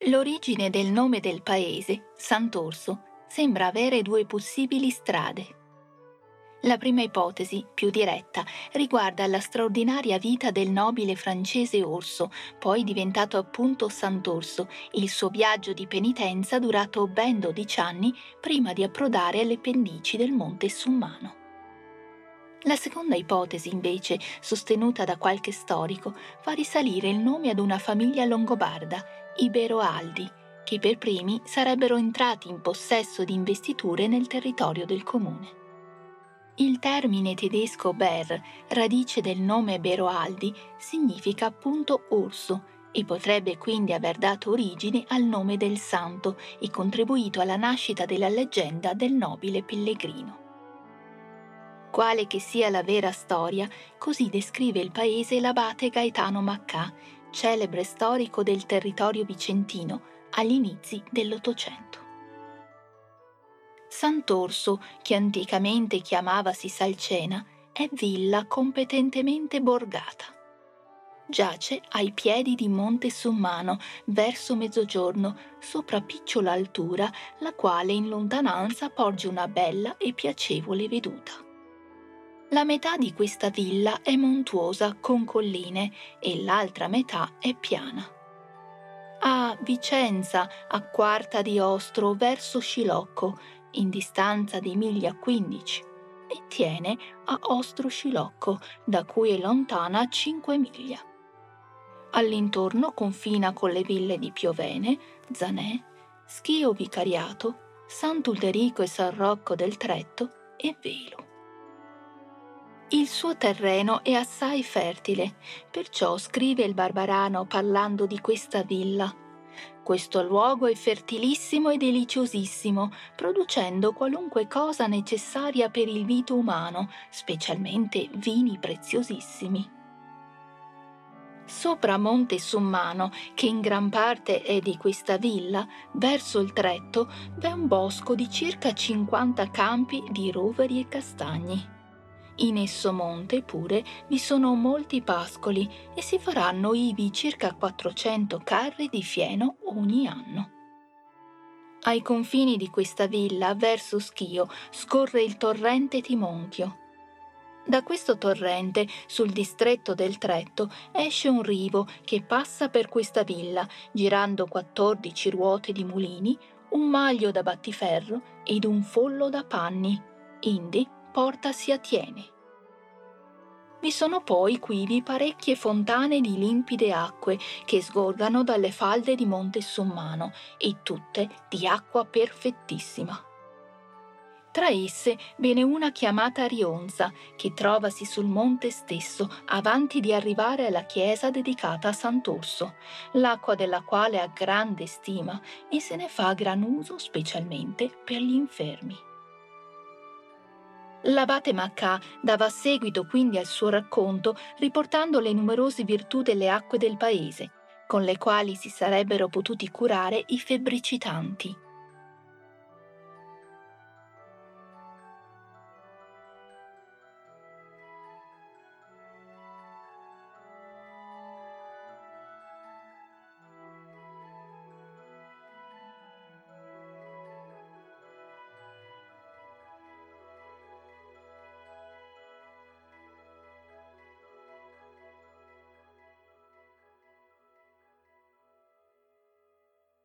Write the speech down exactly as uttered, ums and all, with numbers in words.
L'origine del nome del paese, Sant'Orso, sembra avere due possibili strade. La prima ipotesi, più diretta, riguarda la straordinaria vita del nobile francese Orso, poi diventato appunto Sant'Orso, il suo viaggio di penitenza durato ben dodici anni prima di approdare alle pendici del Monte Summano. La seconda ipotesi, invece, sostenuta da qualche storico, fa risalire il nome ad una famiglia longobarda, i Beroaldi, che per primi sarebbero entrati in possesso di investiture nel territorio del comune. Il termine tedesco Ber, radice del nome Beroaldi, significa appunto orso e potrebbe quindi aver dato origine al nome del santo e contribuito alla nascita della leggenda del nobile pellegrino. Quale che sia la vera storia, così descrive il paese l'abate Gaetano Maccà, celebre storico del territorio vicentino agli inizi dell'Ottocento. Sant'Orso, che anticamente chiamavasi Salcena, è villa competentemente borgata. Giace ai piedi di Monte Summano, verso mezzogiorno, sopra picciola altura, la quale in lontananza porge una bella e piacevole veduta. La metà di questa villa è montuosa con colline e l'altra metà è piana. A Vicenza, a quarta di Ostro verso Scilocco, in distanza di miglia quindici, e tiene a Ostro Scilocco, da cui è lontana cinque miglia. All'intorno confina con le ville di Piovene, Zanè, Schio Vicariato, Sant'Ulderico e San Rocco del Tretto e Velo. Il suo terreno è assai fertile, perciò scrive il Barbarano parlando di questa villa. Questo luogo è fertilissimo e deliziosissimo, producendo qualunque cosa necessaria per il vito umano, specialmente vini preziosissimi. Sopra Monte Summano, che in gran parte è di questa villa, verso il Tretto, v'è un bosco di circa cinquanta campi di roveri e castagni. In esso monte, pure, vi sono molti pascoli e si faranno ivi circa quattrocento carri di fieno ogni anno. Ai confini di questa villa, verso Schio, scorre il torrente Timonchio. Da questo torrente, sul distretto del Tretto, esce un rivo che passa per questa villa, girando quattordici ruote di mulini, un maglio da battiferro ed un follo da panni, indi porta si attiene. Vi sono poi quivi parecchie fontane di limpide acque che sgorgano dalle falde di Monte Summano e tutte di acqua perfettissima. Tra esse ve n'è una chiamata Rionza, che trovasi sul monte stesso avanti di arrivare alla chiesa dedicata a Sant'Orso, l'acqua della quale ha grande stima e se ne fa gran uso specialmente per gli infermi. L'abate Maccà dava seguito quindi al suo racconto riportando le numerose virtù delle acque del paese, con le quali si sarebbero potuti curare i febbricitanti.